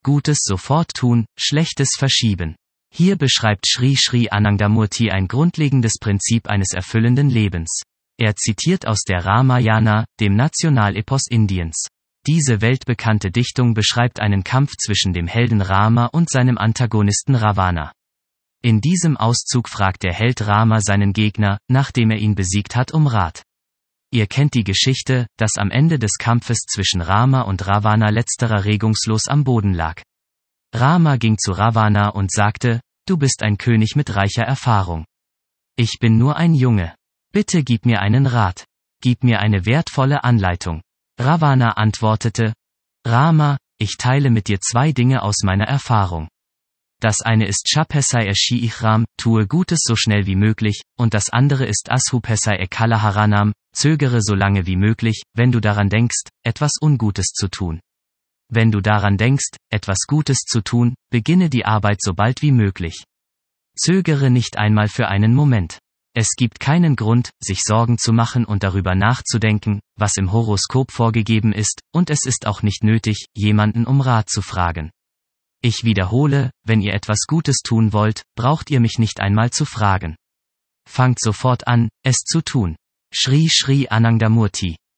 Gutes sofort tun, Schlechtes verschieben. Hier beschreibt Sri Sri Anandamurti ein grundlegendes Prinzip eines erfüllenden Lebens. Er zitiert aus der Ramayana, dem Nationalepos Indiens. Diese weltbekannte Dichtung beschreibt einen Kampf zwischen dem Helden Rama und seinem Antagonisten Ravana. In diesem Auszug fragt der Held Rama seinen Gegner, nachdem er ihn besiegt hat, um Rat. Ihr kennt die Geschichte, dass am Ende des Kampfes zwischen Rama und Ravana letzterer regungslos am Boden lag. Rama ging zu Ravana und sagte: Du bist ein König mit reicher Erfahrung. Ich bin nur ein Junge. Bitte gib mir einen Rat. Gib mir eine wertvolle Anleitung. Ravana antwortete: Rama, ich teile mit dir 2 Dinge aus meiner Erfahrung. Das eine ist Shapesai Shiichram, tue Gutes so schnell wie möglich, und das andere ist Ashupesai Kalaharanam, zögere so lange wie möglich, wenn du daran denkst, etwas Ungutes zu tun. Wenn du daran denkst, etwas Gutes zu tun, beginne die Arbeit so bald wie möglich. Zögere nicht einmal für einen Moment. Es gibt keinen Grund, sich Sorgen zu machen und darüber nachzudenken, was im Horoskop vorgegeben ist, und es ist auch nicht nötig, jemanden um Rat zu fragen. Ich wiederhole, wenn ihr etwas Gutes tun wollt, braucht ihr mich nicht einmal zu fragen. Fangt sofort an, es zu tun. Sri Sri Anandamurti